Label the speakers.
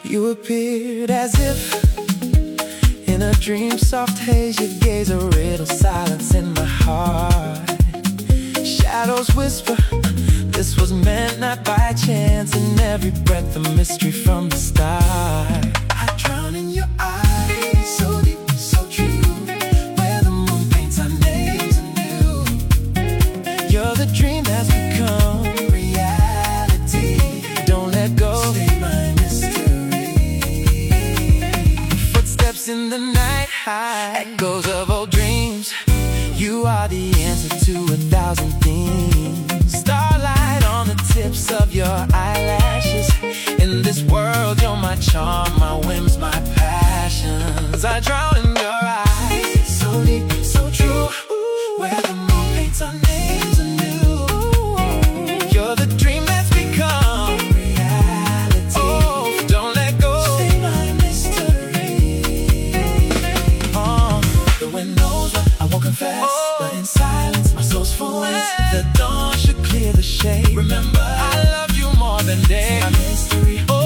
Speaker 1: You appeared as if in a dream, soft haze, your gaze a riddle, silence in my heart. Shadows whisper, this was meant not by chance. In every breath a mystery from the start. I drown in your eyes, so deep, so true, where the moon paints our names anew. You're the dream that's become reality. Don't let go, stay my mystery. Footsteps in the night, high echoes of old dreams. You are the answer to 1,000 themes. Starlight on the tips of your eyelashes. In this world, you're my charm, my whims, my passions. I drown in your eyes, so deep, so true, where the moon paints our names anew. You're the dream that's become reality. Oh, don't let go, stay my mystery. The wind knows what I won't confess, but in silence my soul's full. The dawn should clear the shade. Remember, I love you more than day. My mystery.